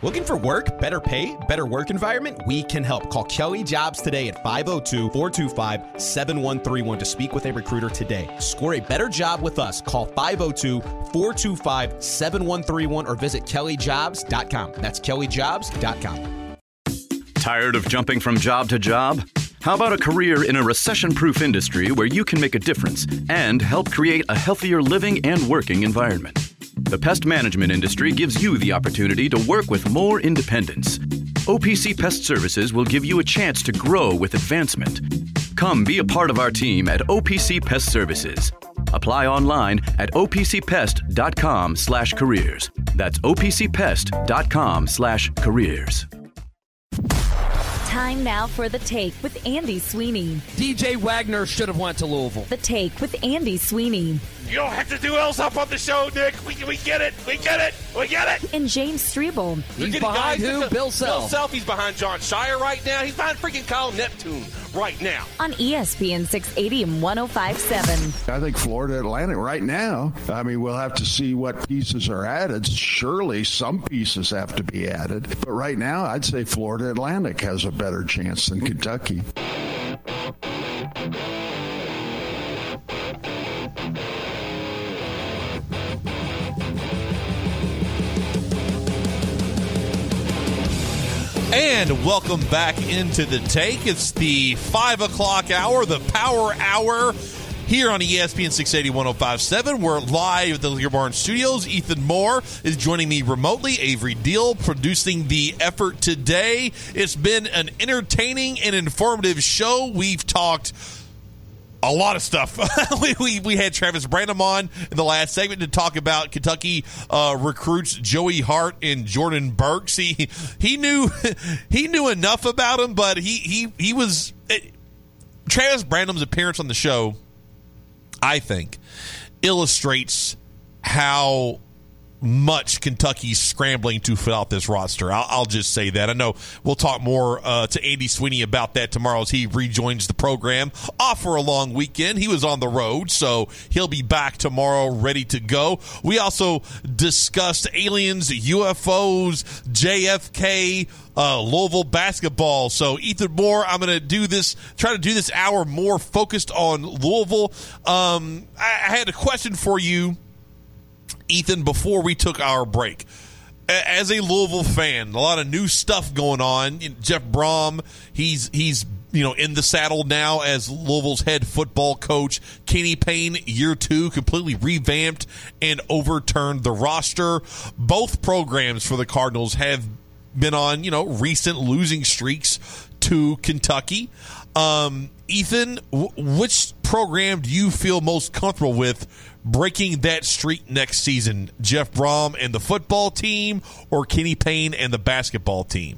Looking for work, better pay, better work environment? We can help. Call Kelly Jobs today at 502-425-7131 to speak with a recruiter today. Score a better job with us. Call 502-425-7131 or visit kellyjobs.com. That's kellyjobs.com. Tired of jumping from job to job? How about a career in a recession-proof industry where you can make a difference and help create a healthier living and working environment? The pest management industry gives you the opportunity to work with more independence. OPC Pest Services will give you a chance to grow with advancement. Come be a part of our team at OPC Pest Services. Apply online at opcpest.com/careers. That's opcpest.com/careers. Time now for The Take with Andy Sweeney. DJ Wagner should have went to Louisville. The Take with Andy Sweeney. You don't have to do else up on the show, Nick. We get it. We get it. We get it. And James Strebel. He's behind who? Bill Self. Bill Self. He's behind John Shire right now. He's behind freaking Kyle Neptune right now. On ESPN 680 and 105.7. I think Florida Atlantic right now, I mean, we'll have to see what pieces are added. Surely some pieces have to be added. But right now, I'd say Florida Atlantic has a better chance than Kentucky. And welcome back into The Take. It's the 5 o'clock hour, the power hour, here on ESPN 680 105.7. We're live at the Lear Barn Studios. Ethan Moore is joining me remotely. Avery Deal producing the effort today. It's been an entertaining and informative show. We've talked a lot of stuff. we had Travis Branham on in the last segment to talk about Kentucky recruits Joey Hart and Jordan Burks. He knew enough about him, but he was Travis Branham's appearance on the show, I think, illustrates how much Kentucky's scrambling to fill out this roster. I'll just say that. I know we'll talk more to Andy Sweeney about that tomorrow as he rejoins the program. Off for a long weekend. He was on the road, so he'll be back tomorrow ready to go. We also discussed aliens, UFOs, JFK, Louisville basketball. So Ethan Moore, I'm going to try to do this hour more focused on Louisville. I had a question for you, Ethan, before we took our break. As a Louisville fan, a lot of new stuff going on. Jeff Brom, he's in the saddle now as Louisville's head football coach. Kenny Payne, year 2, completely revamped and overturned the roster. Both programs for the Cardinals have been on, recent losing streaks to Kentucky. Ethan, which program do you feel most comfortable with breaking that streak next season? Jeff Brom and the football team, or Kenny Payne and the basketball team?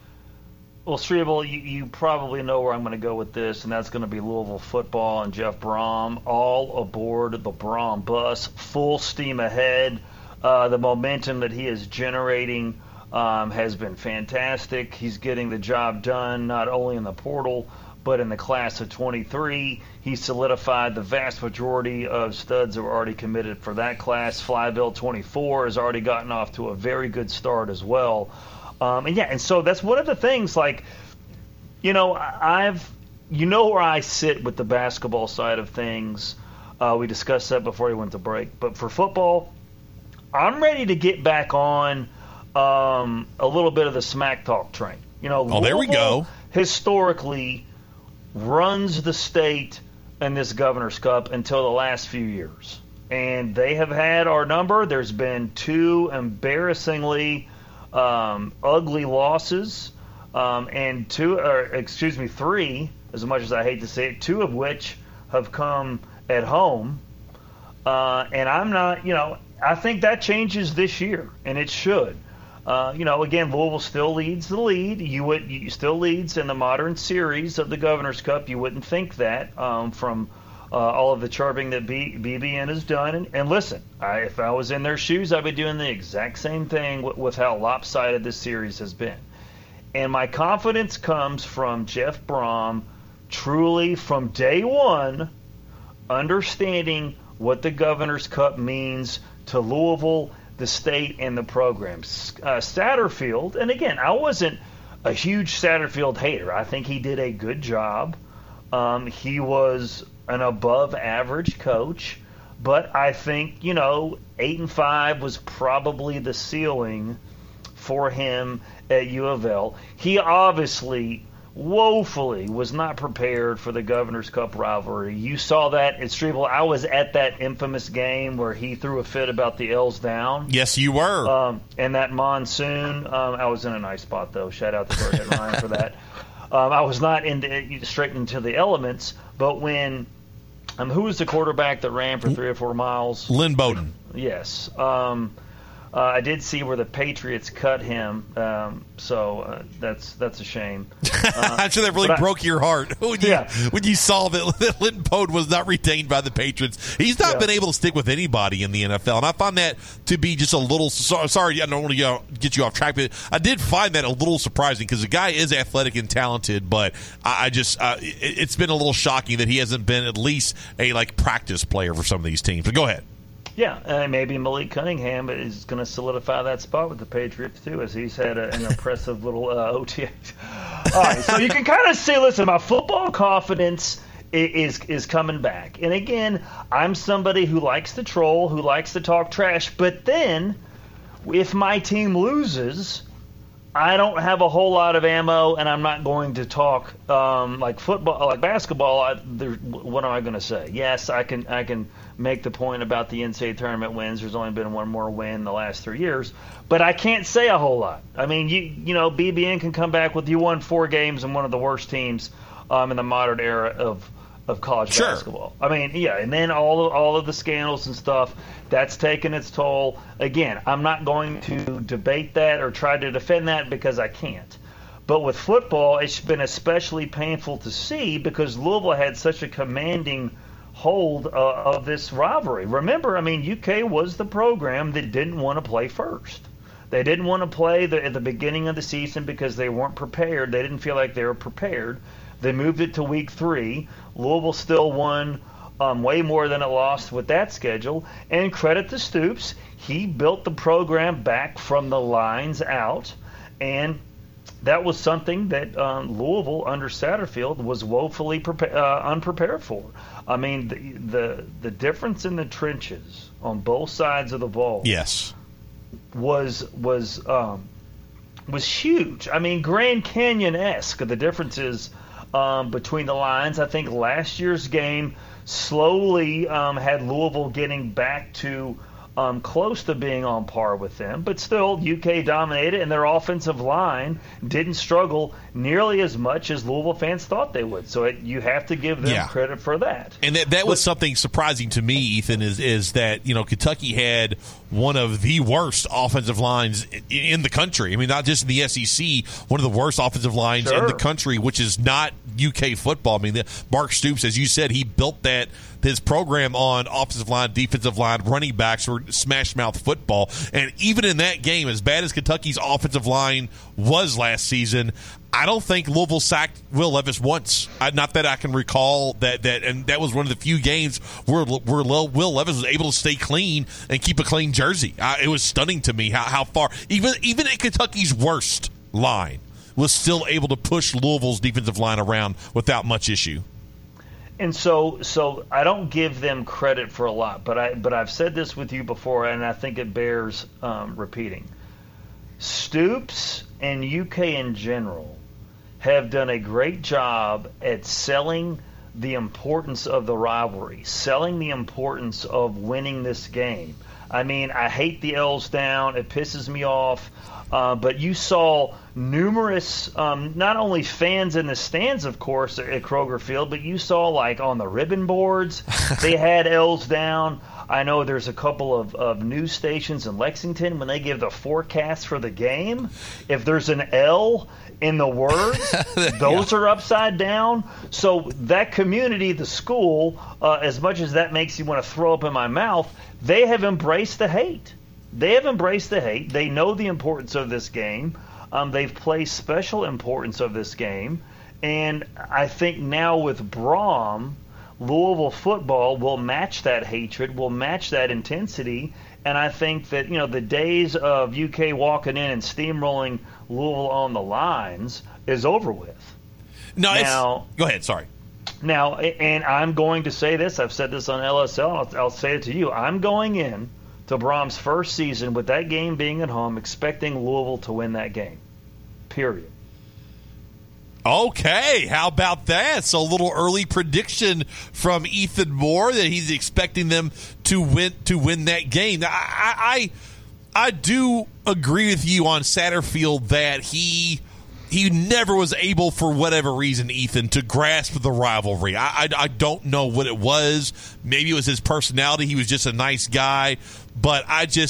Well, Strebel, you probably know where I'm going to go with this, and that's going to be Louisville football and Jeff Brom. All aboard the Brom bus, full steam ahead. The momentum that he is generating has been fantastic. He's getting the job done not only in the portal but in the class of 23. He solidified the vast majority of studs that were already committed for that class. Flybill 24 has already gotten off to a very good start as well. And so that's one of the things, like, where I sit with the basketball side of things. We discussed that before we went to break. But for football, I'm ready to get back on a little bit of the smack talk train. There we go. Historically runs the state in this Governor's Cup until the last few years. And they have had our number. There's been 2 embarrassingly ugly losses, and 3, as much as I hate to say it, 2 of which have come at home. And I'm not, I think that changes this year, and it should. Again, Louisville still leads the lead. You still leads in the modern series of the Governor's Cup. You wouldn't think that from all of the chirping that BBN has done. And listen, if I was in their shoes, I'd be doing the exact same thing with how lopsided this series has been. And my confidence comes from Jeff Brom, truly from day one, understanding what the Governor's Cup means to Louisville, the state and the programs. Satterfield, and again, I wasn't a huge Satterfield hater. I think he did a good job. He was an above-average coach, but I think 8-5 was probably the ceiling for him at U of L. He obviously woefully was not prepared for the Governor's Cup rivalry. You saw that at Strebel. I was at that infamous game where he threw a fit about the L's down. Yes, you were. And that monsoon. I was in a nice spot, though. Shout out to Birdhead Ryan for that. I was not straight into the elements, but when who was the quarterback that ran for 3 or 4 miles? Lynn Bowden. Yes. I did see where the Patriots cut him, so that's a shame. I'm sure that really broke your heart when you saw that Lynn Bowden was not retained by the Patriots. He's not been able to stick with anybody in the NFL, and I find that to be just a little – sorry, I don't want to get you off track, but I did find that a little surprising because the guy is athletic and talented, but I just it's been a little shocking that he hasn't been at least a practice player for some of these teams. But go ahead. Yeah, maybe Malik Cunningham is going to solidify that spot with the Patriots, too, as he's had an impressive little OTA. All right, so you can kind of see, listen, my football confidence is coming back. And, again, I'm somebody who likes to troll, who likes to talk trash. But then if my team loses, I don't have a whole lot of ammo, and I'm not going to talk like football, like basketball. What am I going to say? Yes, I can make the point about the NCAA tournament wins. There's only been one more win in the last 3 years, but I can't say a whole lot. I mean, BBN can come back with you won 4 games and one of the worst teams in the modern era of college basketball. I mean, and then all of the scandals and stuff, that's taken its toll. Again, I'm not going to debate that or try to defend that because I can't. But with football, it's been especially painful to see because Louisville had such a commanding hold of this rivalry. Remember, I mean, UK was the program that didn't want to play first. They didn't want to play at the beginning of the season because they weren't prepared. They didn't feel like they were prepared. They moved it to week 3. Louisville still won way more than it lost with that schedule. And credit to Stoops. He built the program back from the lines out. And that was something that Louisville under Satterfield was woefully unprepared for. I mean, the difference in the trenches on both sides of the ball was huge. I mean, Grand Canyon-esque, the differences between the lines. I think last year's game slowly had Louisville getting back to close to being on par with them, but still UK dominated, and their offensive line didn't struggle nearly as much as Louisville fans thought they would. So you have to give them credit for that. And that was something surprising to me, Ethan, is that Kentucky had one of the worst offensive lines in the country. I mean, not just in the SEC, one of the worst offensive lines in the country, which is not UK football. I mean, Mark Stoops, as you said, he built his program on offensive line, defensive line, running backs for smash mouth football. And even in that game, as bad as Kentucky's offensive line was last season, I don't think Louisville sacked Will Levis once. Not that I can recall that, and that was one of the few games where Will Levis was able to stay clean and keep a clean jersey. It was stunning to me how far, even at Kentucky's worst line, was still able to push Louisville's defensive line around without much issue. And so I don't give them credit for a lot, but I've said this with you before, and I think it bears repeating. Stoops and UK in general have done a great job at selling the importance of the rivalry, selling the importance of winning this game. I mean, I hate the L's down. It pisses me off. But you saw numerous, not only fans in the stands, of course, at Kroger Field, but you saw, like, on the ribbon boards, they had L's down. I know there's a couple of news stations in Lexington, when they give the forecast for the game, if there's an L in the words, those are upside down. So that community, the school, as much as that makes you want to throw up in my mouth, they have embraced the hate. They have embraced the hate. They know the importance of this game. They've placed special importance of this game. And I think now with Braum, Louisville football will match that hatred, will match that intensity, and I think that, the days of UK walking in and steamrolling Louisville on the lines is over with. Now, go ahead, sorry. Now, and I'm going to say this, I've said this on LSL, I'll say it to you. I'm going in to Brahms' first season with that game being at home, expecting Louisville to win that game. Period. Okay, how about that? So a little early prediction from Ethan Moore that he's expecting them to win that game. I do agree with you on Satterfield that he never was able, for whatever reason, Ethan, to grasp the rivalry. I don't know what it was. Maybe it was his personality. He was just a nice guy. But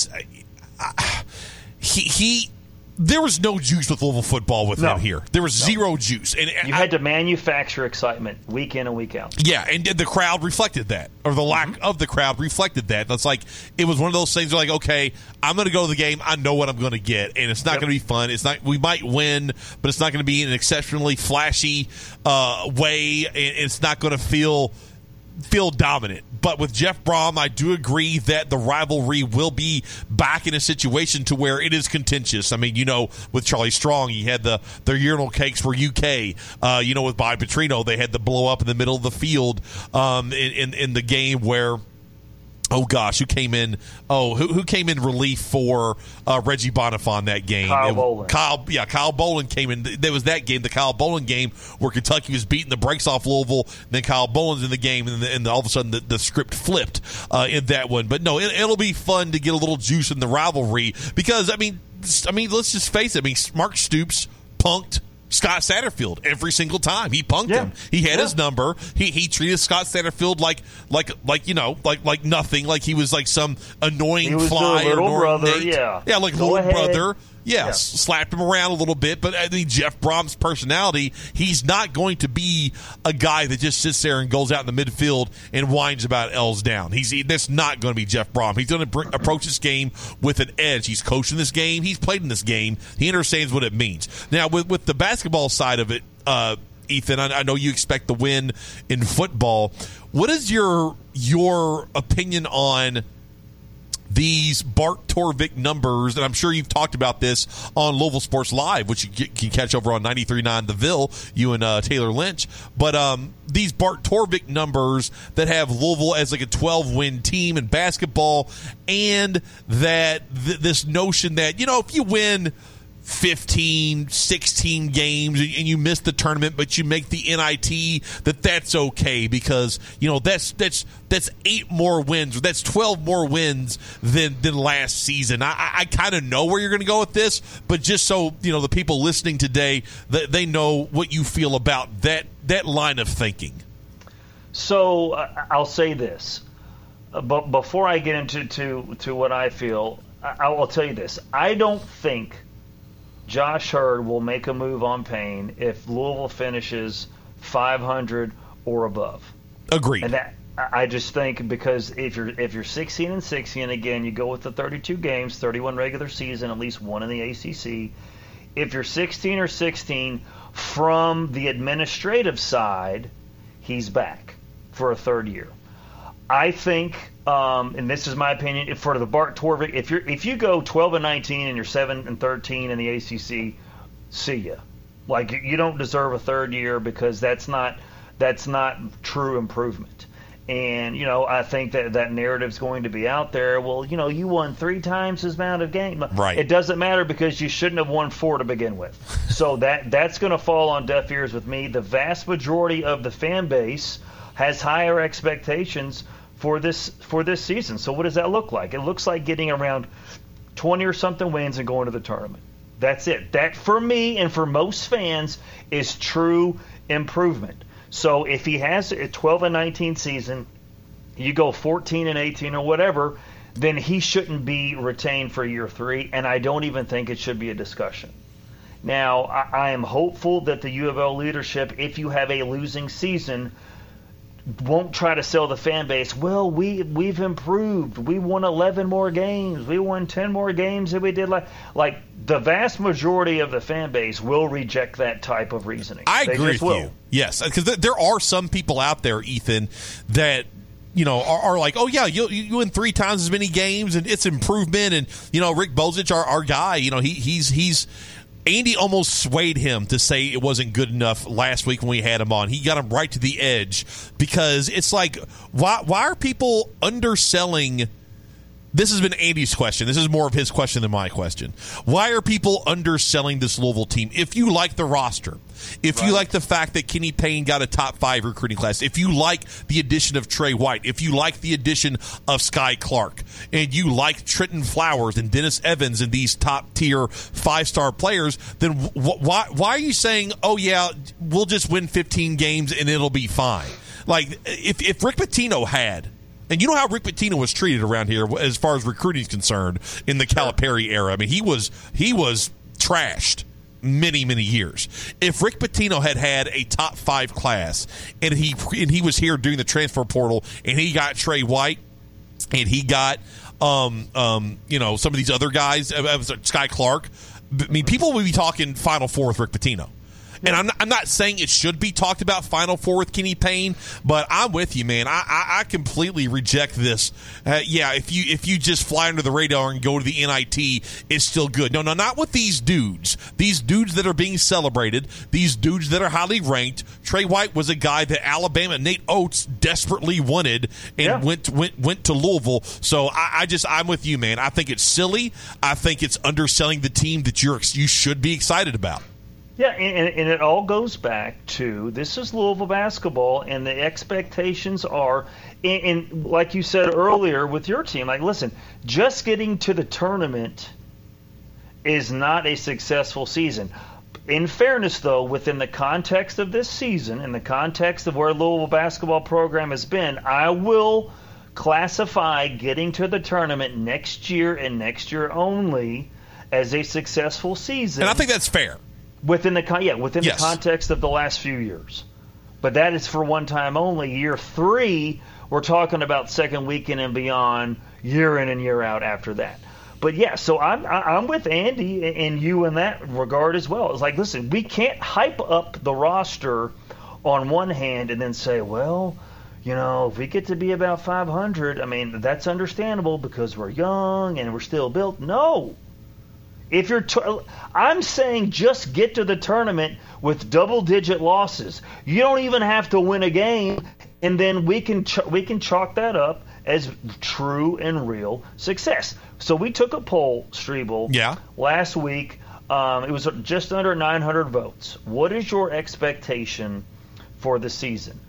there was no juice with Louisville football with him here. There was zero juice. And you had to manufacture excitement week in and week out. Yeah, and the crowd reflected that, or the lack of the crowd reflected that. That's like, it was one of those things where, like, okay, I'm going to go to the game. I know what I'm going to get, and it's not going to be fun. It's not. We might win, but it's not going to be in an exceptionally flashy way, and it's not going to feel dominant. But with Jeff Brohm, I do agree that the rivalry will be back in a situation to where it is contentious. I mean, with Charlie Strong, he had their urinal cakes were UK. With Bobby Petrino, they had the blow up in the middle of the field in the game where, oh gosh, who came in relief for Reggie Bonifant that game? Kyle Boland. Kyle Boland came in. There was that game, the Kyle Boland game, where Kentucky was beating the brakes off Louisville. Then Kyle Boland's in the game, and all of a sudden the script flipped in that one. But no, it'll be fun to get a little juice in the rivalry because I mean, let's just face it. I mean, Mark Stoops punked Scott Satterfield every single time. He punked him. He had his number. He treated Scott Satterfield like nothing. Like he was like some annoying fly or little brother. Nate. Like Go little ahead. brother. Slapped him around a little bit, but I mean, Jeff Brohm's personality, he's not going to be a guy that just sits there and goes out in the midfield and whines about L's down. That's not going to be Jeff Brohm. He's going to approach this game with an edge. He's coaching this game. He's played in this game. He understands what it means. Now, with the basketball side of it, Ethan, I know you expect the win in football. What is your opinion on these Bart Torvik numbers? And I'm sure you've talked about this on Louisville Sports Live, which you can catch over on 93.9 The Ville, you and Taylor Lynch. But these Bart Torvik numbers that have Louisville as like a 12-win team in basketball, and that this notion that, if you win 15, 16 games and you miss the tournament, but you make the NIT, that's okay because, that's 8 more wins, or that's 12 more wins than last season. I kind of know where you're going to go with this, but just so, the people listening today, they know what you feel about that line of thinking. So I'll say this, but before I get into what I feel, I will tell you this. I don't think Josh Hurd will make a move on Payne if Louisville finishes 500 or above. Agreed. And I just think, because if you're 16-16, and again you go with the 32 games, 31 regular season, at least one in the ACC. If you're 16 or 16 from the administrative side, he's back for a third year. I think, and this is my opinion, for the Bart Torvik, if you go 12-19 and you're 7-13 in the ACC, see ya. Like, you don't deserve a third year because that's not true improvement. And I think that narrative's going to be out there. Well, you won 3 times as amount of games. Right. It doesn't matter because you shouldn't have won 4 to begin with. So that's going to fall on deaf ears with me. The vast majority of the fan base has higher expectations for this season. So what does that look like? It looks like getting around 20 or something wins and going to the tournament. That's it. That, for me and for most fans, is true improvement. So if he has a 12-19 season, you go 14-18 or whatever, then he shouldn't be retained for year 3, and I don't even think it should be a discussion. Now, I am hopeful that the U of L leadership, if you have a losing season, won't try to sell the fan base, well, we've improved. We won 11 more games. We won 10 more games than we did like the vast majority of the fan base will reject that type of reasoning. I agree with you. Yes, because there are some people out there, Ethan, that are like, oh yeah, you win 3 times as many games and it's improvement. And Rick Bozich, our guy, he's Andy almost swayed him to say it wasn't good enough last week when we had him on. He got him right to the edge because it's like, why are people underselling? This has been Andy's question. This is more of his question than my question. Why are people underselling this Louisville team? If you like the roster, if you like the fact that Kenny Payne got a top 5 recruiting class, if you like the addition of Trey White, if you like the addition of Sky Clark, and you like Trenton Flowers and Dennis Evans and these top-tier 5-star players, then why are you saying, oh, yeah, we'll just win 15 games and it'll be fine? Like, if Rick Pitino had... And you know how Rick Pitino was treated around here as far as recruiting is concerned in the Calipari era. I mean, he was trashed many, many years. If Rick Pitino had a top 5 class and he was here doing the transfer portal and he got Trey White and he got some of these other guys, Sky Clark, I mean, people would be talking Final Four with Rick Pitino. And I'm not saying it should be talked about Final Four with Kenny Payne, but I'm with you, man. I completely reject this. If you just fly under the radar and go to the NIT, it's still good. No, not with these dudes. These dudes that are being celebrated, these dudes that are highly ranked. Trey White was a guy that Alabama, Nate Oates desperately wanted and went to Louisville. So I'm with you, man. I think it's silly. I think it's underselling the team that you should be excited about. Yeah, and it all goes back to this is Louisville basketball, and the expectations are, and like you said earlier with your team, like, listen, just getting to the tournament is not a successful season. In fairness, though, within the context of this season, in the context of where Louisville basketball program has been, I will classify getting to the tournament next year and next year only as a successful season. And I think that's fair. Within the context of the last few years. But that is for one time only. Year 3, we're talking about second weekend and beyond, year in and year out after that. But yeah, so I'm with Andy and you in that regard as well. It's like, listen, we can't hype up the roster on one hand and then say, well, if we get to be about 500, I mean, that's understandable because we're young and we're still built. No. If you're, I'm saying just get to the tournament with double-digit losses. You don't even have to win a game, and then we can chalk that up as true and real success. So we took a poll, Strebel, last week. It was just under 900 votes. What is your expectation for the season?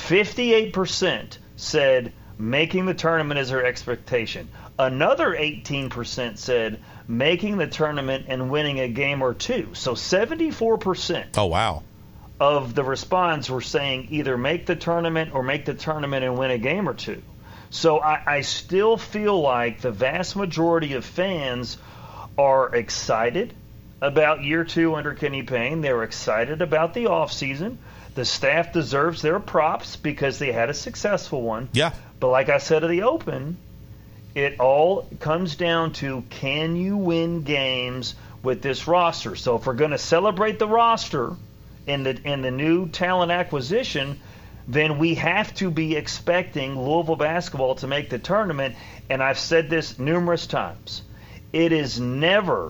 58% said making the tournament is their expectation. Another 18% said making the tournament and winning a game or 2. So 74%. Oh, wow. Of the response were saying either make the tournament or make the tournament and win a game or 2. So I still feel like the vast majority of fans are excited about year 2 under Kenny Payne. They're excited about the offseason. The staff deserves their props because they had a successful one. Yeah. But like I said at the open, it all comes down to, can you win games with this roster? So if we're going to celebrate the roster in the new talent acquisition, then we have to be expecting Louisville basketball to make the tournament. And I've said this numerous times. It is never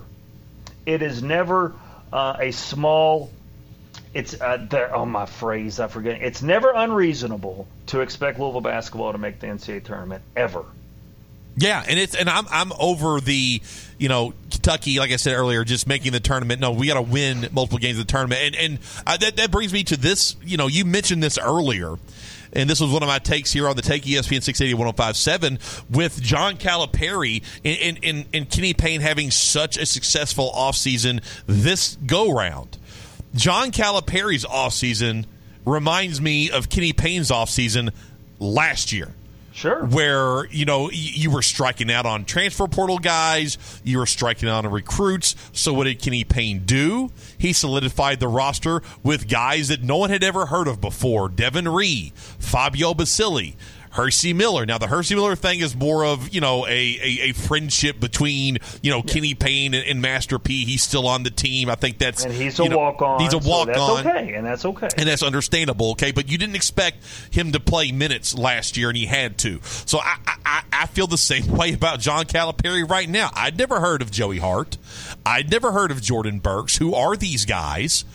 a small. It's my phrase, I forget. It's never unreasonable to expect Louisville basketball to make the NCAA tournament ever. Yeah, and I'm over the, Kentucky, like I said earlier, just making the tournament. No, we got to win multiple games of the tournament, and that brings me to this. You mentioned this earlier, and this was one of my takes here on the Take ESPN 680-1057 with John Calipari and Kenny Payne having such a successful offseason this go round. John Calipari's offseason reminds me of Kenny Payne's offseason last year. Sure. Where, you were striking out on transfer portal guys, you were striking out on recruits. So what did Kenny Payne do? He solidified the roster with guys that no one had ever heard of before. Devin Ree, Fabio Basili, Hersey Miller. Now, the Hersey Miller thing is more of, a friendship between, Kenny Payne and Master P. He's still on the team. I think that's... And he's a walk-on. He's a walk-on. So that's okay. And that's understandable, okay? But you didn't expect him to play minutes last year, and he had to. So I feel the same way about John Calipari right now. I'd never heard of Joey Hart. I'd never heard of Jordan Burks. Who are these guys?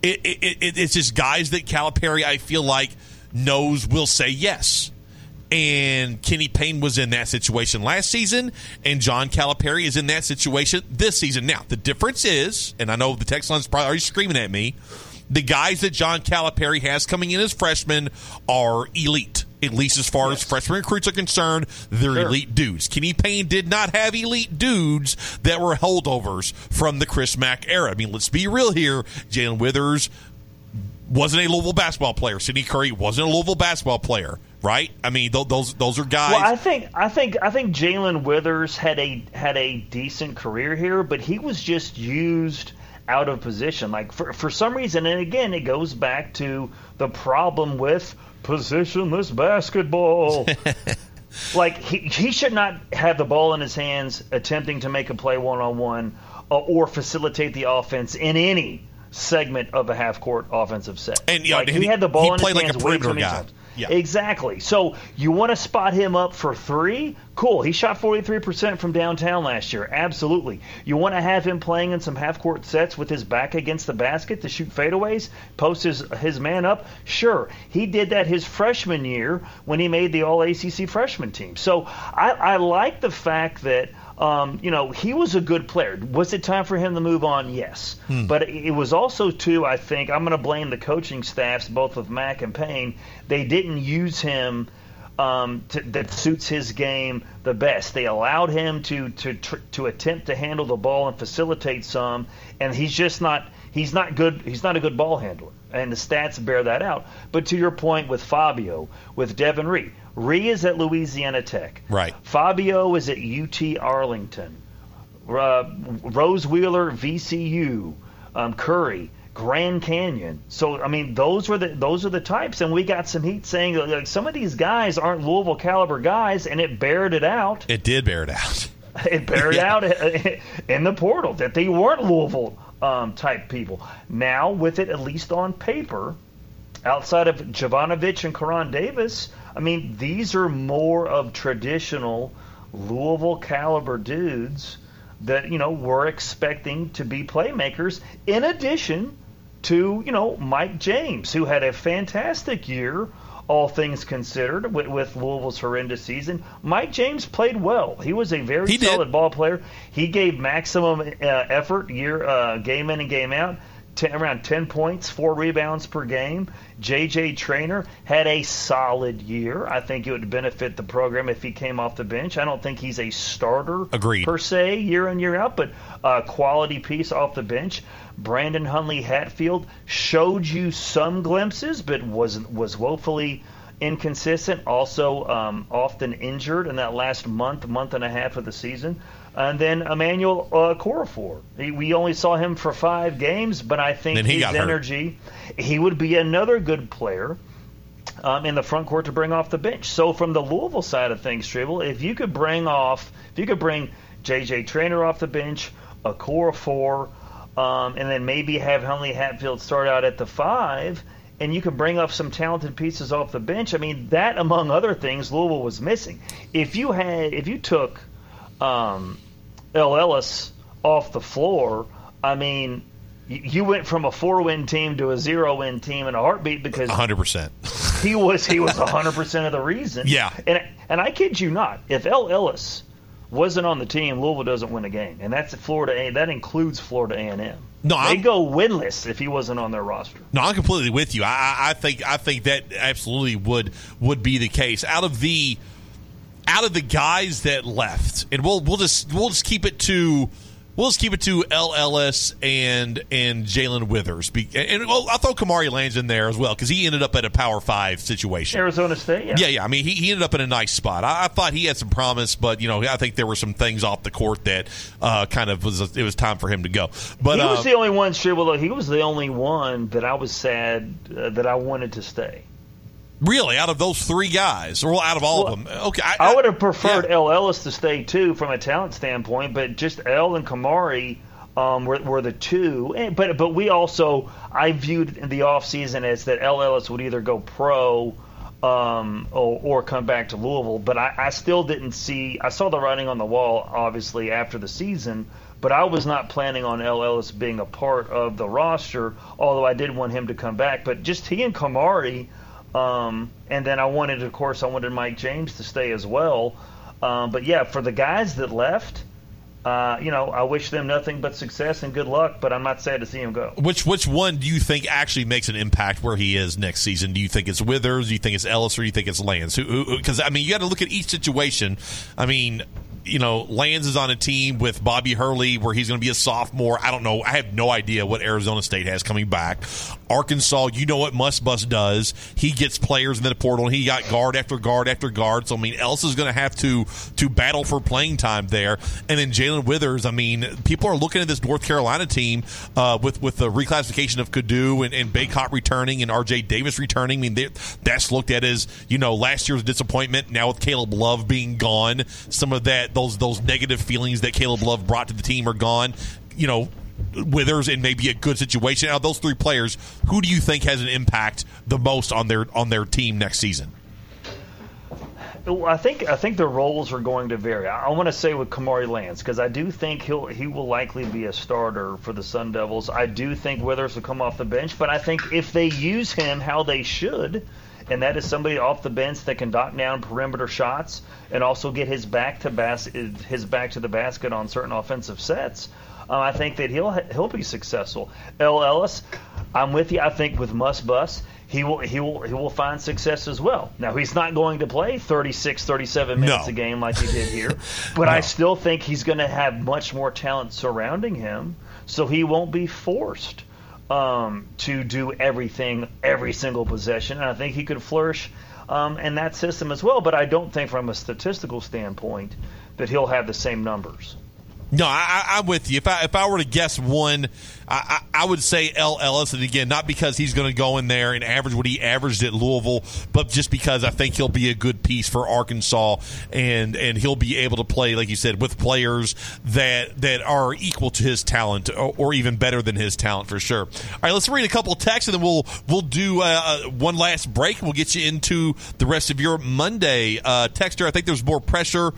It's just guys that Calipari, I feel like, knows will say yes. And Kenny Payne was in that situation last season, and John Calipari is in that situation this season. Now, the difference is, and I know the text line's probably already screaming at me, the guys that John Calipari has coming in as freshmen are elite, at least as far as freshman recruits are concerned. They're elite dudes. Kenny Payne did not have elite dudes that were holdovers from the Chris Mack era. I mean, let's be real here. Jalen Withers wasn't a Louisville basketball player. Sidney Curry wasn't a Louisville basketball player, right? I mean, those are guys. Well, I think Jalen Withers had a decent career here, but he was just used out of position. Like for some reason, and again, it goes back to the problem with positionless basketball. Like he should not have the ball in his hands, attempting to make a play one-on-one or facilitate the offense in any segment of a half-court offensive set. And he had the ball in his hands. He played like a perimeter guy. Times. Yeah. Exactly. So you want to spot him up for three? Cool. He shot 43% from downtown last year. Absolutely. You want to have him playing in some half-court sets with his back against the basket to shoot fadeaways, post his man up? Sure. He did that his freshman year when he made the All-ACC freshman team. So I like the fact that he was a good player. Was it time for him to move on? Yes. But it was also, too, I think, I'm going to blame the coaching staffs, both of Mack and Payne. They didn't use him that suits his game the best. They allowed him to attempt to handle the ball and facilitate some, and he's not good. He's not a good ball handler, and the stats bear that out. But to your point with Fabio, with Devin Ree. Ree is at Louisiana Tech. Right. Fabio is at UT Arlington. Rose Wheeler, VCU. Curry, Grand Canyon. So I mean, those are the types, and we got some heat saying like some of these guys aren't Louisville caliber guys, and it bared it out. It did bear it out. It bared out in the portal that they weren't Louisville type people. Now, with it at least on paper, outside of Jovanovic and Karan Davis, I mean, these are more of traditional Louisville caliber dudes that, we're expecting to be playmakers, in addition to, Mike James, who had a fantastic year, all things considered, with Louisville's horrendous season. Mike James played well. He was a very solid ball player. He gave maximum effort game in and game out. Around 10 points, 4 rebounds per game. J.J. Traynor had a solid year. I think it would benefit the program if he came off the bench. I don't think he's a starter per se year in, year out, but a quality piece off the bench. Brandon Hunley-Hatfield showed you some glimpses, but was woefully inconsistent, also often injured in that last month and a half of the season. And then Emmanuel Corafor. We only saw him for 5 games, but I think his energy, he would be another good player in the front court to bring off the bench. So from the Louisville side of things, Tribble, if you could bring J.J. Traynor off the bench, a Corafor, and then maybe have Hunley-Hatfield start out at the 5, and you can bring up some talented pieces off the bench. I mean, that, among other things, Louisville was missing. If you took El Ellis off the floor, I mean, you went from a 4-win team to a 0-win team in a heartbeat because 100%. he was 100% of the reason. Yeah. And I kid you not, if El Ellis wasn't on the team, Louisville doesn't win a game, and that's Florida. That includes Florida A&M. No, they go winless if he wasn't on their roster. No, I'm completely with you. I think that absolutely would be the case. Out of the guys that left, and we'll just keep it to We'll just keep it to L. Ellis and Jalen Withers. And I'll throw Kamari Lands in there as well because he ended up at a Power 5 situation. Arizona State, Yeah. I mean, he ended up in a nice spot. I thought he had some promise, but, I think there were some things off the court that it was time for him to go. But he was the only one, he was the only one that I was sad that I wanted to stay. Really, out of those three guys, or out of all of them? Okay, I would have preferred L. Ellis to stay too, from a talent standpoint. But just L and Kamari were the two. But we also, I viewed in the offseason as that L. Ellis would either go pro or come back to Louisville. But I still didn't see. I saw the writing on the wall, obviously, after the season. But I was not planning on L. Ellis being a part of the roster, although I did want him to come back. But just he and Kamari. And then I wanted Mike James to stay as well. But yeah, for the guys that left, I wish them nothing but success and good luck, but I'm not sad to see him go. Which one do you think actually makes an impact where he is next season? Do you think it's Withers? Do you think it's Ellis? Or do you think it's Lands? Because, you got to look at each situation. Lands is on a team with Bobby Hurley where he's going to be a sophomore. I don't know. I have no idea what Arizona State has coming back. Arkansas, what Bus does. He gets players in the portal, and he got guard after guard after guard. So, Ellis is going to have to battle for playing time there. And then Jalen Withers, people are looking at this North Carolina team with the reclassification of Kadu and Baycott returning and R.J. Davis returning. That's looked at as, last year's disappointment. Now with Caleb Love being gone, some of that, those negative feelings that Caleb Love brought to the team are gone. Withers in maybe a good situation. Now, those three players, who do you think has an impact the most on their team next season? I think their roles are going to vary. I want to say with Kamari Lands, because I do think he will likely be a starter for the Sun Devils. I do think Withers will come off the bench, but I think if they use him how they should, and that is somebody off the bench that can knock down perimeter shots and also get his back to the basket on certain offensive sets, I think that he'll be successful. L. Ellis, I'm with you. I think with Bus, he will find success as well. Now, he's not going to play 36, 37 minutes a game like he did here, but I still think he's going to have much more talent surrounding him, so he won't be forced to do everything every single possession. And I think he could flourish in that system as well, but I don't think from a statistical standpoint that he'll have the same numbers. No, I'm with you. If I were to guess one, I would say L. Ellis, and again, not because he's going to go in there and average what he averaged at Louisville, but just because I think he'll be a good piece for Arkansas, and he'll be able to play, like you said, with players that are equal to his talent or even better than his talent for sure. All right, let's read a couple of texts, and then we'll do one last break, and we'll get you into the rest of your Monday. Texter, I think there's more pressure.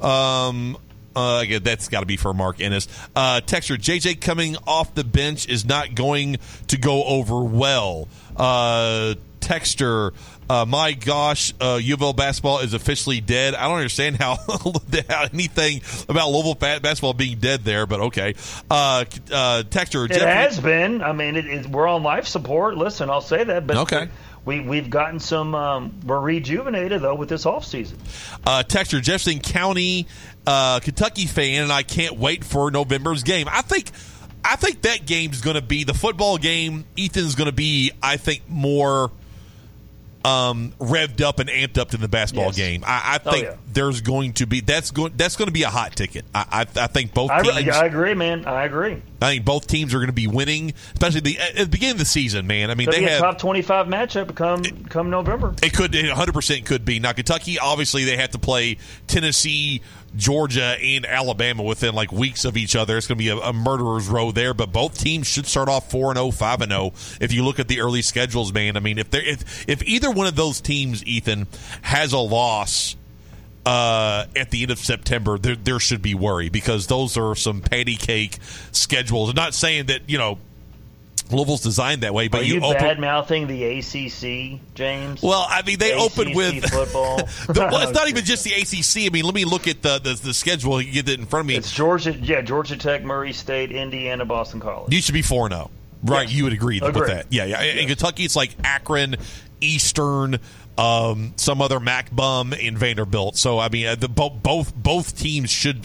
That's got to be for Mark Ennis. Texter, JJ coming off the bench is not going to go over well. Texter, my gosh, U of L basketball is officially dead. I don't understand how anything about Louisville basketball being dead there, but okay. Texter, it has been. We're on life support. Listen, I'll say that, but okay. We've gotten some. We're rejuvenated though with this offseason. Texter, Jefferson County, Kentucky fan, and I can't wait for November's game. I think that game's going to be the football game. Ethan's going to be, I think, more revved up and amped up to the basketball game. I think there's going to be that's going to be a hot ticket. I think both teams. I agree, man. I agree. I think both teams are going to be winning, especially at the beginning of the season, man. They have a top 25 matchup come November. It 100% could be. Now, Kentucky, obviously, they have to play Tennessee, Georgia, and Alabama within weeks of each other. It's going to be a murderer's row there, but both teams should start off 4-0, 5-0. If you look at the early schedules, man, if either one of those teams, Ethan, has a loss at the end of September, there should be worry because those are some patty cake schedules. I'm not saying that, Louisville's designed that way, but are you bad-mouthing the ACC, James? Well, they open with football. It's not even just the ACC. Let me look at the schedule. You get it in front of me. It's Georgia Tech, Murray State, Indiana, Boston College. You should be 4-0, right? Yes. You would agree with that? Yeah. In Kentucky, it's like Akron, Eastern, some other MAC bum in Vanderbilt. So both teams should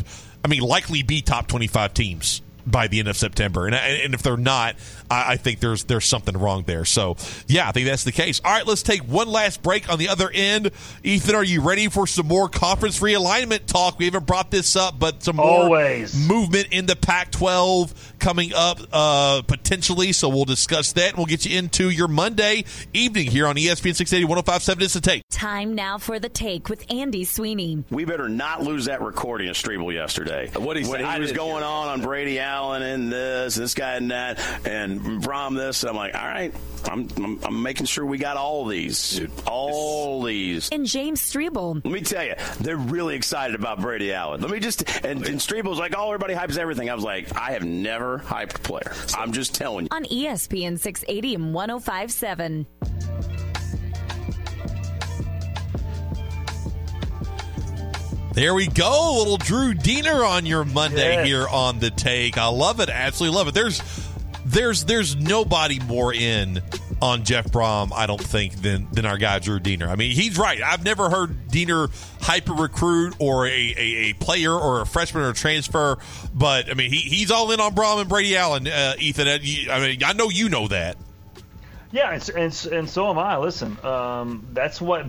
likely be top 25 teams by the end of September. And if they're not, I think there's something wrong there. So, yeah, I think that's the case. All right, let's take one last break on the other end. Ethan, are you ready for some more conference realignment talk? We haven't brought this up, but some more movement in the Pac-12 coming up potentially. So we'll discuss that, and we'll get you into your Monday evening here on ESPN 680 105.7. It's The Take. Time now for The Take with Andy Sweeney. We better not lose that recording of Strebel yesterday. When he was going on Brady Allen and this guy and that, and Brom this, and I'm like, all right, I'm making sure we got all these. All these. And James Strebel. Let me tell you, they're really excited about Brady Allen. And Strebel's like, oh, everybody hypes everything. I was like, I have never hyped a player. I'm just telling you. On ESPN 680 and 105.7. There we go. A little Drew Diener on your Monday here on The Take. I love it. Absolutely love it. There's nobody more in on Jeff Brom, I don't think, than our guy Drew Diener. I mean, he's right. I've never heard Diener hyper recruit or a player or a freshman or a transfer, but I mean he's all in on Brom and Brady Allen. Ethan, I know you know that. Yeah, and so am I. Listen, that's what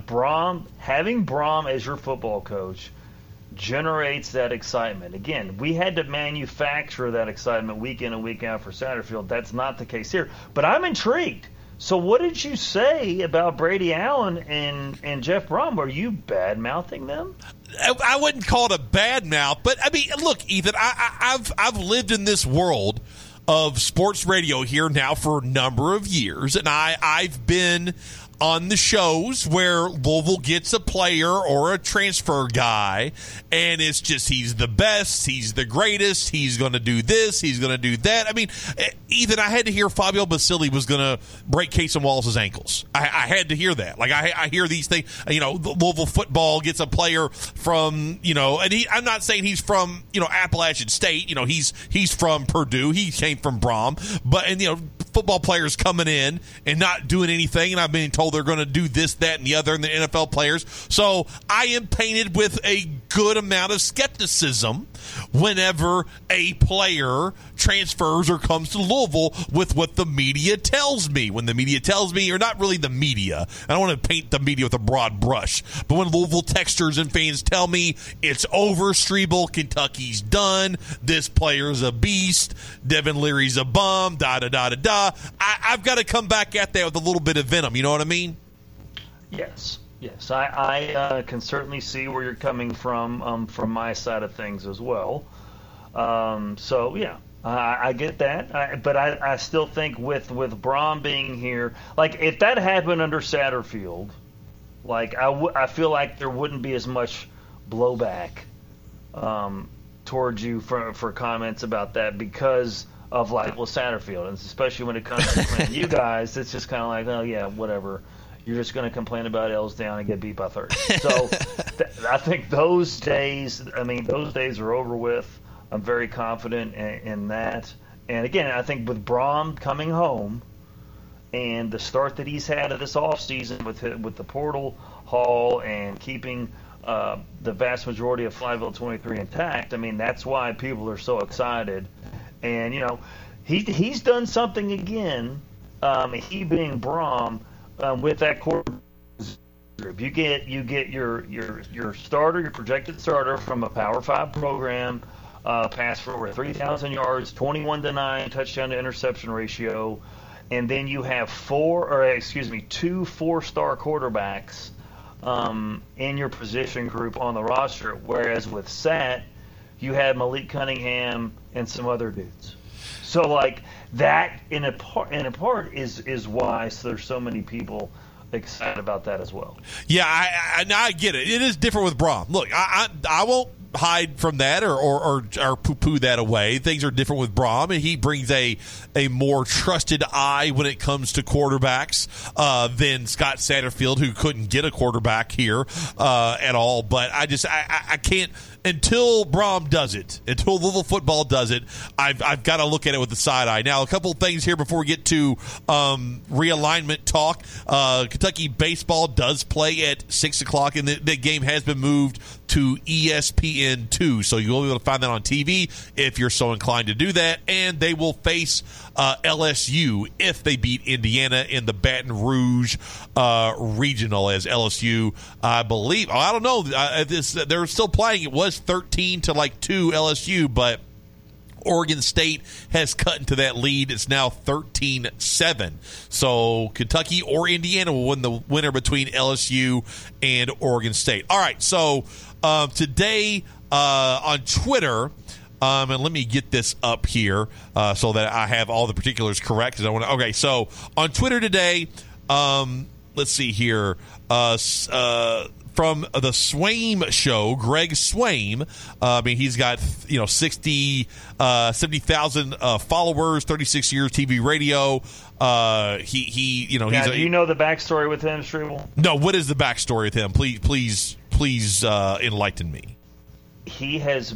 having Brom as your football coach generates that excitement. Again, we had to manufacture that excitement week in and week out for Satterfield. That's not the case here. But I'm intrigued. So what did you say about Brady Allen and Jeff Brom? Are you bad-mouthing them? I wouldn't call it a bad mouth, but I mean, look, Ethan, I've lived in this world of sports radio here now for a number of years, and I've been on the shows where Louisville gets a player or a transfer guy, and it's just he's the best, he's the greatest, he's going to do this, he's going to do that. I mean, Ethan, I had to hear Fabio Basili was going to break Casey Wallace's ankles. I had to hear that. Like, I hear these things, Louisville football gets a player from, and I'm not saying he's from, Appalachian State. He's from Purdue. He came from Brom. But, football players coming in and not doing anything, and I've been told they're going to do this, that, and the other, and the NFL players. So I am painted with a good amount of skepticism whenever a player transfers or comes to Louisville with what the media tells me. When the media tells me, or not really the media, I don't want to paint the media with a broad brush, but when Louisville texters and fans tell me it's over, Strebel, Kentucky's done, this player's a beast, Devin Leary's a bum, da-da-da-da-da, I've got to come back at that with a little bit of venom. You know what I mean? Yes. I can certainly see where you're coming from my side of things as well. So, yeah, I get that. But I still think with Brom being here, like, if that happened under Satterfield, like, I feel like there wouldn't be as much blowback towards you for comments about that because of, like, Satterfield, and especially when it comes to you guys, it's just kind of like, oh, yeah, whatever. You're just going to complain about L's down and get beat by 30. So I think those days are over with. I'm very confident in that. And, again, I think with Brom coming home and the start that he's had of this offseason with the portal haul and keeping the vast majority of Flyville 23 intact, I mean, that's why people are so excited. And, he's done something again, he being Brom, with that core group. You get your starter, your projected starter from a Power 5 program, pass for over 3,000 yards, 21-9 touchdown to interception ratio, and then you have two 4-star quarterbacks in your position group on the roster, whereas with Sat, you had Malik Cunningham and some other dudes. So, like, that in a part is why there's so many people excited about that as well. Yeah, I get it. It is different with Brom. Look, I won't hide from that or poo-poo that away. Things are different with Brom, and he brings a more trusted eye when it comes to quarterbacks than Scott Satterfield, who couldn't get a quarterback here at all. But I can't until Brom does it, until Louisville football does it, I've got to look at it with the side eye. Now, a couple of things here before we get to realignment talk. Kentucky baseball does play at 6 o'clock, and the game has been moved to ESPN2, so you'll be able to find that on TV if you're so inclined to do that, and they will face LSU if they beat Indiana in the Baton Rouge regional, as LSU, I believe, I don't know, they're still playing. It was 13-2 LSU, but Oregon State has cut into that lead. It's now 13-7. So Kentucky or Indiana will win the winner between LSU and Oregon State. All right, so today on Twitter, and let me get this up here so that I have all the particulars correct. Okay, so on Twitter today, let's see here. From the Swaim show, Greg Swaim. He's got 70,000 followers, 36 years TV radio. Do you know the backstory with him, Struble? No. What is the backstory with him? Please, enlighten me. He is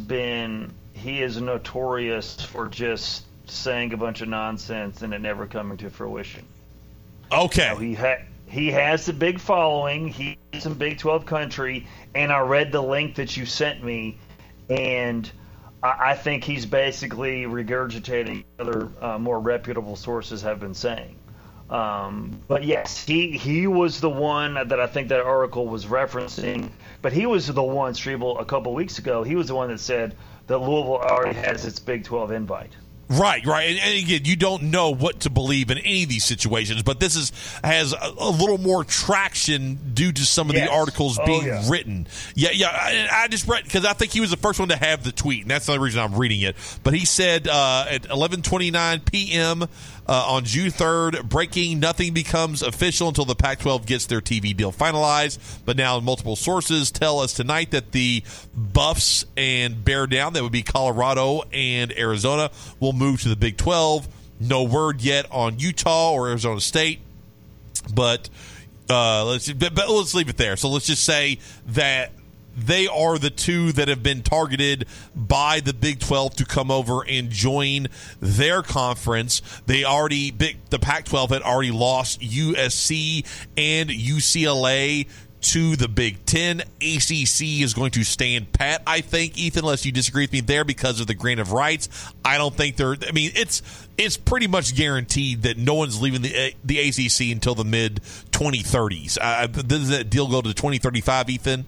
notorious for just saying a bunch of nonsense and it never coming to fruition. Okay. He has a big following. He's in Big 12 country, and I read the link that you sent me, and I think he's basically regurgitating other more reputable sources have been saying. But yes, he was the one that I think that article was referencing, but he was the one, Struble, a couple weeks ago, he was the one that said that Louisville already has its Big 12 invite. Right. And again, you don't know what to believe in any of these situations, but this has a little more traction due to some of the articles being written. I just read, because I think he was the first one to have the tweet, and that's the only reason I'm reading it. But he said at 11:29 p.m. On June 3rd, breaking, nothing becomes official until the Pac-12 gets their TV deal finalized. But now multiple sources tell us tonight that the Buffs and Bear Down, that would be Colorado and Arizona, will move to the Big 12. No word yet on Utah or Arizona State. But let's leave it there. So let's just say that they are the two that have been targeted by the Big 12 to come over and join their conference. The Pac-12 had already lost USC and UCLA to the Big 10. ACC is going to stand pat, I think, Ethan, unless you disagree with me there because of the grant of rights. I don't think it's pretty much guaranteed that no one's leaving the ACC until the mid-2030s. Does that deal go to 2035, Ethan?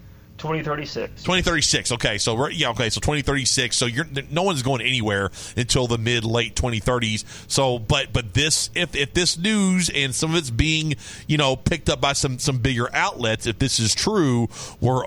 2036. 2036. Okay, so so 2036. So no one's going anywhere until the late 2030s. So, but this, if this news and some of it's being picked up by some bigger outlets, if this is true, where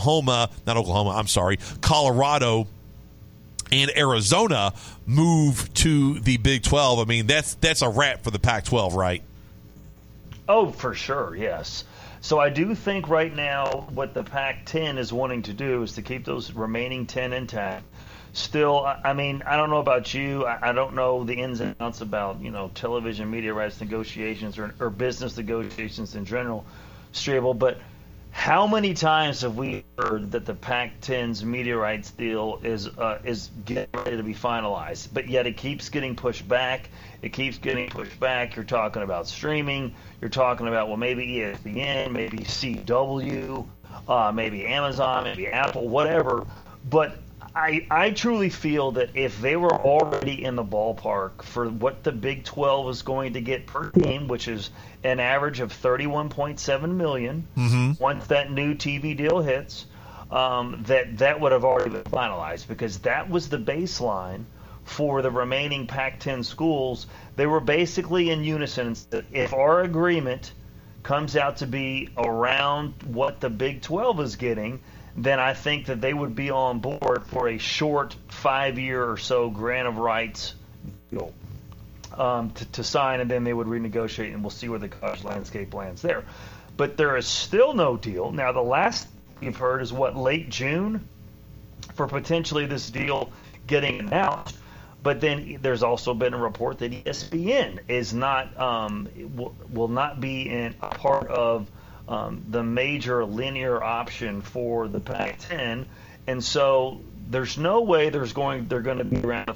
Colorado and Arizona move to the Big 12, that's a wrap for the Pac-12, right? Oh, for sure, yes. So I do think right now what the Pac-10 is wanting to do is to keep those remaining 10 intact. Still, I don't know about you. I don't know the ins and outs about, television media rights negotiations or business negotiations in general, Struble, but how many times have we heard that the Pac-10's media rights deal is getting ready to be finalized, but yet it keeps getting pushed back? It keeps getting pushed back. You're talking about streaming. You're talking about, maybe ESPN, maybe CW, maybe Amazon, maybe Apple, whatever. But I truly feel that if they were already in the ballpark for what the Big 12 is going to get per team, which is an average of $31.7 million, once that new TV deal hits, that would have already been finalized, because that was the baseline for the remaining Pac-10 schools. They were basically in unison. If our agreement comes out to be around what the Big 12 is getting, then I think that they would be on board for a short 5-year or so grant of rights deal to sign, and then they would renegotiate, and we'll see where the college landscape lands there. But there is still no deal. Now, the last we've heard is late June for potentially this deal getting announced. But then there's also been a report that ESPN is not will not be a part of the major linear option for the Pac-10, And so there's no way they're going to be around a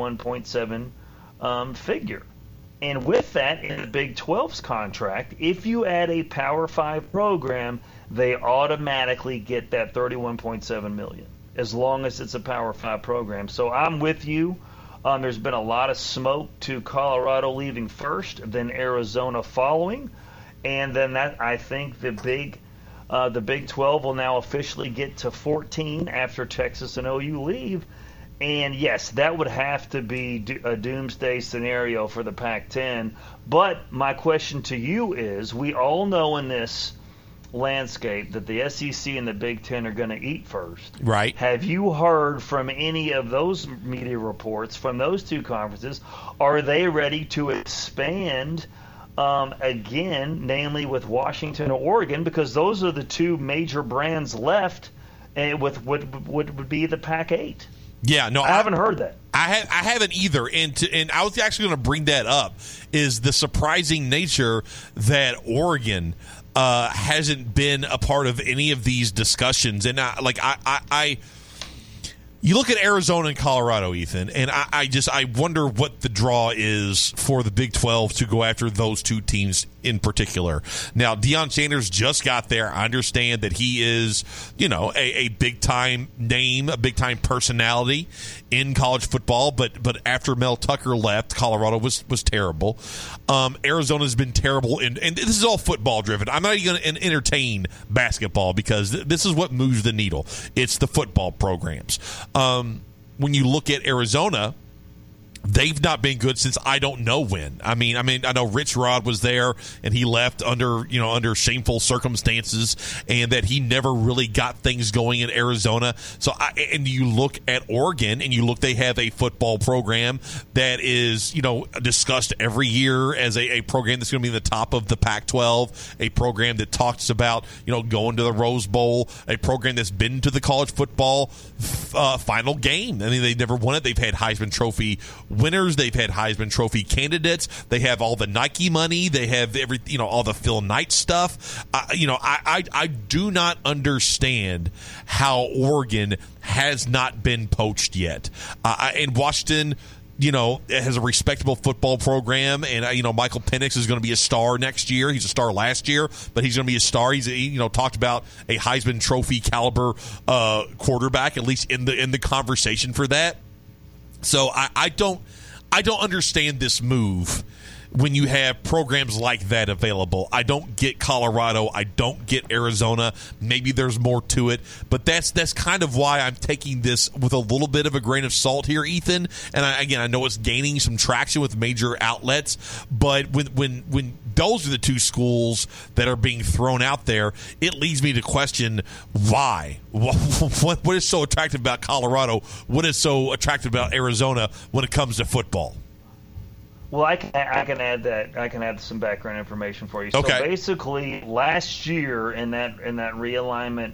31.7 figure. And with that, in the Big 12's contract, if you add a Power 5 program, they automatically get that $31.7 million, as long as it's a Power 5 program. So I'm with you. There's been a lot of smoke to Colorado leaving first, then Arizona following, and then that I think the Big 12 will now officially get to 14 after Texas and OU leave. And yes, that would have to be a doomsday scenario for the Pac-10. But my question to you is, we all know in this landscape that the SEC and the Big Ten are going to eat first. Right. Have you heard from any of those media reports from those two conferences? Are they ready to expand again, namely with Washington or Oregon, because those are the two major brands left with what would be the Pac-8? Yeah, no, I haven't heard that. I haven't either, and I was actually going to bring that up, is the surprising nature that Oregon hasn't been a part of any of these discussions. And you look at Arizona and Colorado, Ethan, and I wonder what the draw is for the Big 12 to go after those two teams in particular. Now, Deion Sanders just got there. I understand that he is, a big-time name, a big-time personality in college football, but after Mel Tucker left, Colorado was terrible. Arizona's been terrible, and this is all football-driven. I'm not even going to entertain basketball because this is what moves the needle. It's the football programs. When you look at Arizona, they've not been good since I don't know when. I mean, I know Rich Rod was there and he left under shameful circumstances, and that he never really got things going in Arizona. So, and you look at Oregon, and they have a football program that is, discussed every year as a program that's going to be in the top of the Pac-12, a program that talks about, going to the Rose Bowl, a program that's been to the college football final game. I mean, they never won it. They've had Heisman Trophy winners. They've had Heisman Trophy candidates. They have all the Nike money. They have all the Phil Knight stuff. I do not understand how Oregon has not been poached yet. And Washington, has a respectable football program, and Michael Penix is going to be a star next year. He's a star last year, but he's going to be a star. He's talked about a Heisman Trophy caliber quarterback, at least in the conversation for that. So I don't understand this move when you have programs like that available. I don't get Colorado. I don't get Arizona. Maybe there's more to it, but that's kind of why I'm taking this with a little bit of a grain of salt here, Ethan. And I know it's gaining some traction with major outlets, but when those are the two schools that are being thrown out there, it leads me to question why. What is so attractive about Colorado? What is so attractive about Arizona when it comes to football? Well, I can add that. I can add some background information for you. Okay. So basically, last year in that realignment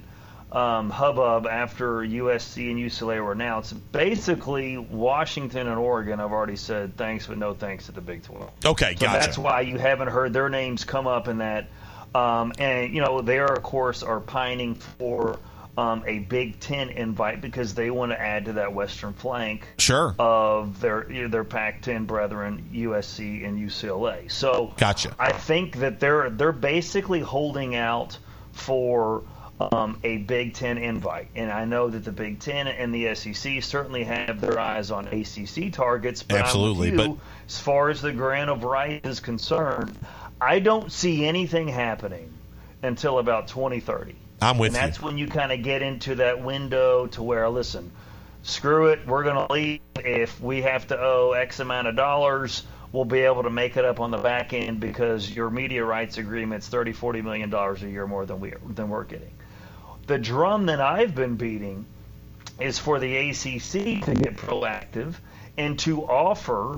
hubbub after USC and UCLA were announced, basically Washington and Oregon have already said thanks but no thanks to the Big 12. Okay, so gotcha. That's why you haven't heard their names come up in that. And they are, of course, are pining for a Big Ten invite because they want to add to that western flank of their Pac-10 brethren, USC and UCLA. So gotcha. I think that they're basically holding out for a Big Ten invite. And I know that the Big Ten and the SEC certainly have their eyes on ACC targets. But absolutely. I'm with you, as far as the grant of right is concerned, I don't see anything happening until about 2030. I'm with you. And that's when you kind of get into that window to where, listen, screw it, we're going to leave. If we have to owe X amount of dollars, we'll be able to make it up on the back end because your media rights agreement's $30, $40 million a year more than we're getting. The drum that I've been beating is for the ACC to get proactive and to offer,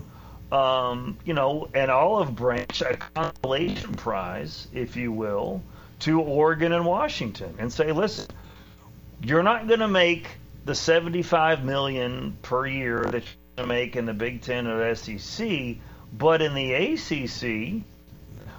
an olive branch, a consolation prize, if you will, to Oregon and Washington and say, listen, you're not going to make the $75 million per year that you're going to make in the Big Ten or the SEC, but in the ACC,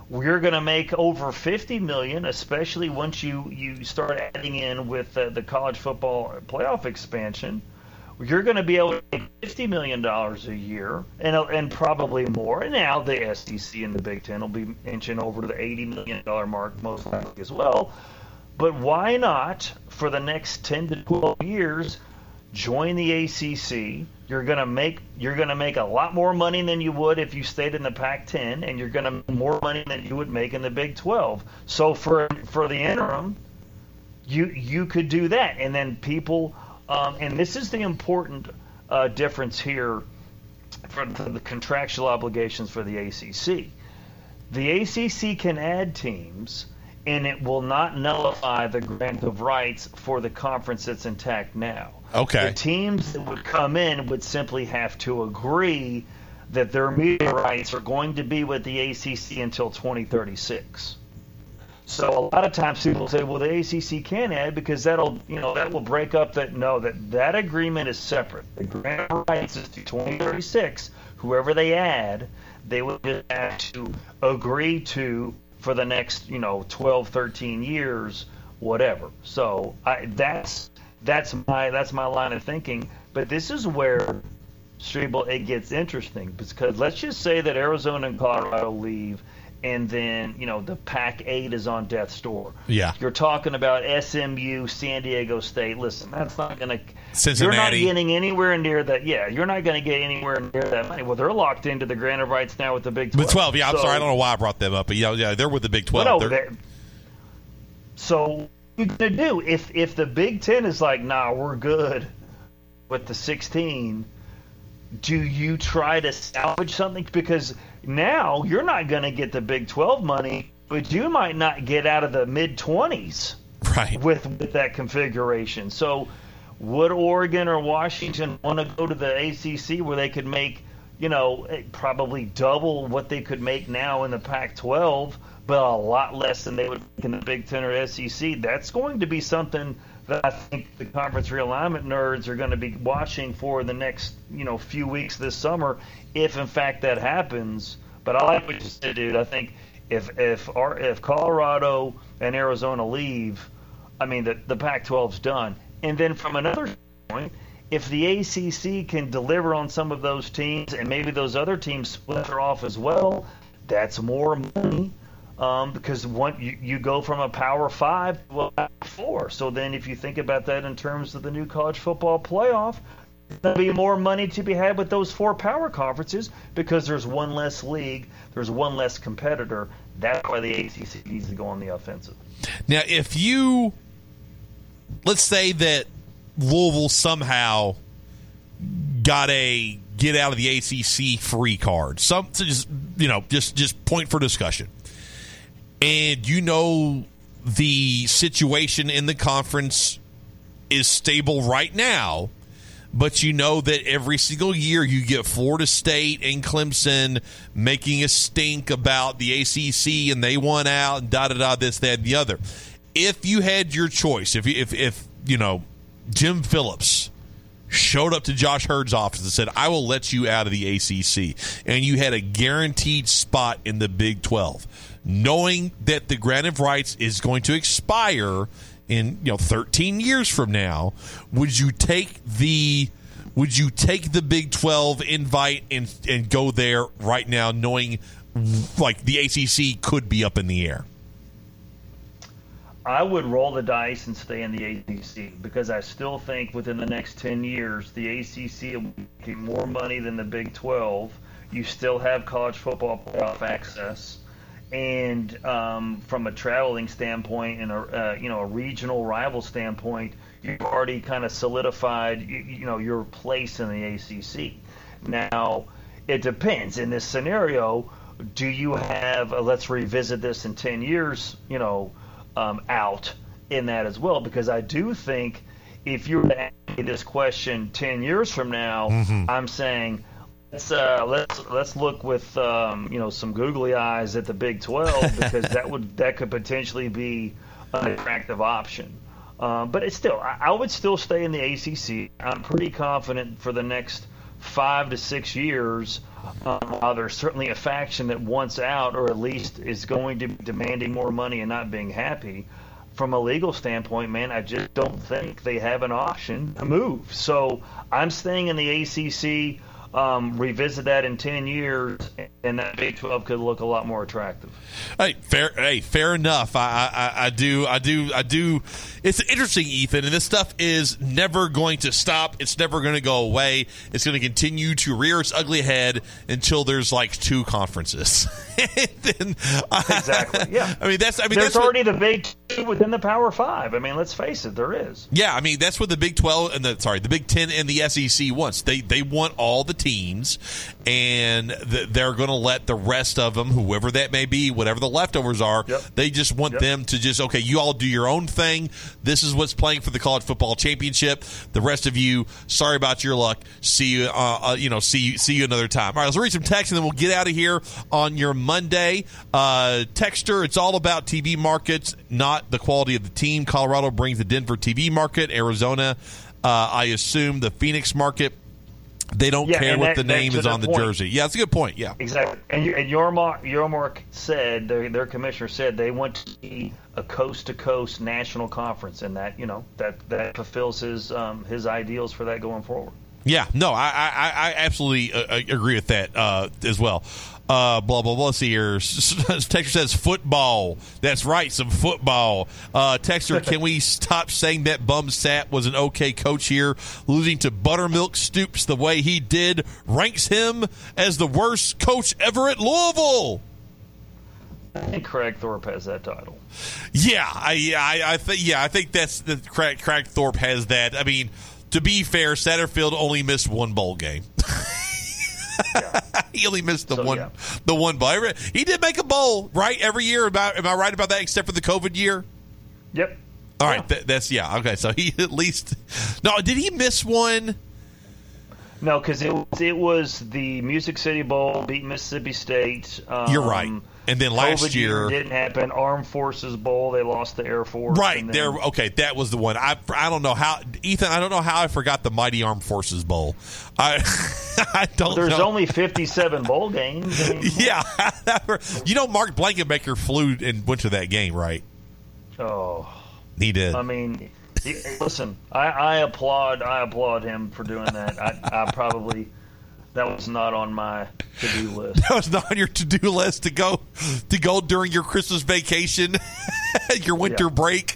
We're going to make over $50 million, especially once you start adding in with the college football playoff expansion. You're going to be able to make $50 million a year and probably more. And now the SEC and the Big Ten will be inching over to the $80 million mark most likely as well. But why not, for the next 10 to 12 years, join the ACC? You're going to make a lot more money than you would if you stayed in the Pac-10, and you're going to make more money than you would make in the Big 12. So for the interim, you could do that, and then people. And this is the important difference here for the contractual obligations for the ACC. The ACC can add teams, and it will not nullify the grant of rights for the conference that's intact now. Okay. The teams that would come in would simply have to agree that their media rights are going to be with the ACC until 2036. So a lot of times people say, well, the ACC can add because that will break up that agreement is separate. The grant of rights is to 2036. Whoever they add, they would just have to agree to for the next 12, 13 years, whatever. So that's my line of thinking. But this is where, Strebel, it gets interesting, because let's just say that Arizona and Colorado leave, and then, the Pac-8 is on death's door. Yeah. You're talking about SMU, San Diego State. Listen, that's not going to – Cincinnati. You're not getting anywhere near that. Yeah, you're not going to get anywhere near that money. Well, they're locked into the grant of rights now with the Big 12. Big 12, yeah. I'm sorry. I don't know why I brought them up. But, yeah, they're with the Big 12. Well, no, so what are you going to do? If the Big 10 is like, nah, we're good with the 16, do you try to salvage something? Because – now you're not going to get the Big 12 money, but you might not get out of the mid-20s with that configuration. So would Oregon or Washington want to go to the ACC where they could make, probably double what they could make now in the Pac-12, but a lot less than they would make in the Big 10 or SEC? That's going to be something that I think the conference realignment nerds are going to be watching for the next, few weeks this summer, if in fact that happens. But I like what you said, dude. I think if Colorado and Arizona leave, I mean the Pac-12's done. And then from another point, if the ACC can deliver on some of those teams, and maybe those other teams splinter off as well, that's more money. Because you go from a Power 5 to a Power 4. So then if you think about that in terms of the new college football playoff, there'll be more money to be had with those 4 power conferences because there's one less league, there's one less competitor. That's why the ACC needs to go on the offensive. Now, let's say that Louisville somehow got a get out of the ACC free card. Just point for discussion. And the situation in the conference is stable right now, but that every single year you get Florida State and Clemson making a stink about the ACC and they won out and da-da-da, this, that, and the other. If you had your choice, if Jim Phillips showed up to Josh Hurd's office and said, I will let you out of the ACC, and you had a guaranteed spot in the Big 12, knowing that the grant of rights is going to expire in 13 years from now, would you take the Big 12 invite and go there right now, knowing like the ACC could be up in the air? I would roll the dice and stay in the ACC because I still think within the next 10 years the ACC will be making more money than the Big 12. You still have college football playoff access. And from a traveling standpoint and a regional rival standpoint, you've already kind of solidified your place in the ACC. Now, it depends. In this scenario, do you have let's revisit this in 10 years, out in that as well? Because I do think if you were to ask me this question 10 years from now, I'm saying let's look with some googly eyes at the Big 12 because that could potentially be an attractive option. But it's still, I would still stay in the ACC. I'm pretty confident for the next 5 to 6 years While there's certainly a faction that wants out, or at least is going to be demanding more money and not being happy, from a legal standpoint, man, I just don't think they have an option to move. So I'm staying in the ACC. Revisit that in 10 years, and that Big 12 could look a lot more attractive. Hey, fair enough. I do. It's interesting, Ethan, and this stuff is never going to stop. It's never going to go away. It's going to continue to rear its ugly head until there's like 2 conferences. Exactly. Yeah. There's already the Big 2 within the Power 5. I mean, let's face it, there is. Yeah, I mean that's what the Big 12 and the Big 10 and the SEC wants. They want all the teams, and they're going to let the rest of them, whoever that may be, whatever the leftovers are, they just want them to just, okay, you all do your own thing. This is what's playing for the college football championship. The rest of you, sorry about your luck. See you. See you another time. All right, let's read some text and then we'll get out of here on your Monday. Texter, it's all about TV markets, not the quality of the team. Colorado brings the Denver TV market. Arizona, I assume the Phoenix market. They don't care what the name is on the jersey. Yeah, that's a good point. Yeah, exactly. And Yormark said, their commissioner said, they want to be a coast-to-coast national conference, and that that fulfills his ideals for that going forward. Yeah, no, I absolutely agree with that as well. Blah, blah, blah. Let's see here. Texter says football. That's right, some football. Texter, can we stop saying that Bum Sat was an okay coach here? Losing to Buttermilk Stoops the way he did ranks him as the worst coach ever at Louisville. I think Craig Thorpe has that title. Yeah, I think that's the Craig Thorpe has that. I mean, to be fair, Satterfield only missed 1 bowl game. Yeah. He only missed the one bowl. He did make a bowl, right, every year. Am I right about that, except for the COVID year? Yep. All right, that's okay. So he at least did he miss one? No, because it was the Music City Bowl, beat Mississippi State. You're right. And then last COVID year didn't happen. Armed Forces Bowl, they lost the Air Force. Right there. Okay, that was the one. I don't know how, Ethan. I don't know how I forgot the Mighty Armed Forces Bowl. I don't. There's know. only 57 bowl games. I mean, yeah, Mark Blankenbaker flew and went to that game, right? Oh, he did. I mean, listen, I applaud him for doing that. I probably. That was not on my to-do list. That was not on your to-do list to go during your Christmas vacation, your winter break,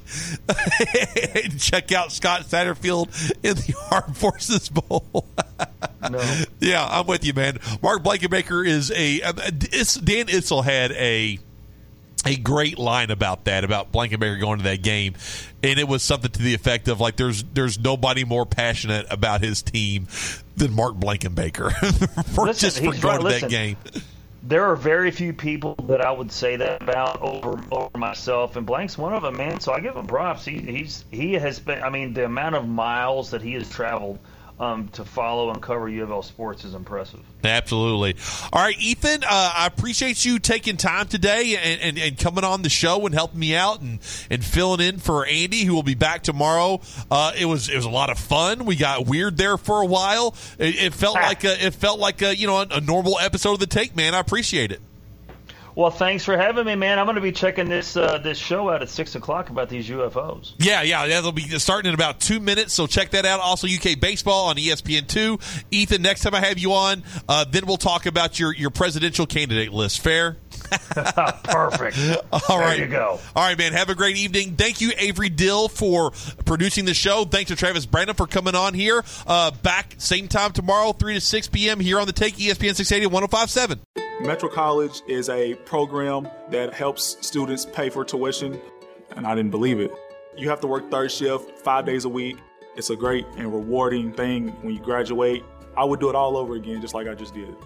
and check out Scott Satterfield in the Armed Forces Bowl. No. Yeah, I'm with you, man. Mark Blankenbaker is Dan Itzel had a great line about Blankenbaker going to that game, and it was something to the effect of like there's nobody more passionate about his team than Mark Blankenbaker for going to that game. There are very few people that I would say that about over myself, and Blank's one of them, man. So I give him props. He has been. I mean, the amount of miles that he has traveled to follow and cover U of L sports is impressive. Absolutely. All right, Ethan, I appreciate you taking time today and coming on the show and helping me out and filling in for Andy, who will be back tomorrow. It was a lot of fun. We got weird there for a while. It felt like a normal episode of The Take, man. I appreciate it. Well, thanks for having me, man. I'm going to be checking this show out at 6 o'clock about these UFOs. Yeah, that'll be starting in about 2 minutes, so check that out. Also, UK Baseball on ESPN2. Ethan, next time I have you on, then we'll talk about your presidential candidate list. Fair? Perfect. All right. There you go. All right, man. Have a great evening. Thank you, Avery Dill, for producing the show. Thanks to Travis Brandon for coming on here. Back same time tomorrow, 3 to 6 p.m. here on The Take, ESPN 680 1057. Metro College is a program that helps students pay for tuition, and I didn't believe it. You have to work third shift 5 days a week. It's a great and rewarding thing when you graduate. I would do it all over again, just like I just did.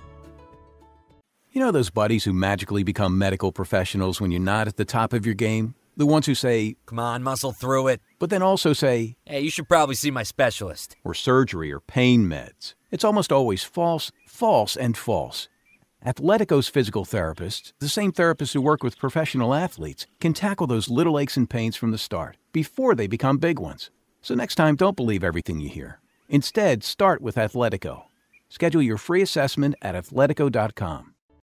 You know those buddies who magically become medical professionals when you're not at the top of your game? The ones who say, "Come on, muscle through it," but then also say, "Hey, you should probably see my specialist." Or surgery or pain meds. It's almost always false, false, and false. Athletico's physical therapists, the same therapists who work with professional athletes, can tackle those little aches and pains from the start, before they become big ones. So next time, don't believe everything you hear. Instead, start with Athletico. Schedule your free assessment at athletico.com.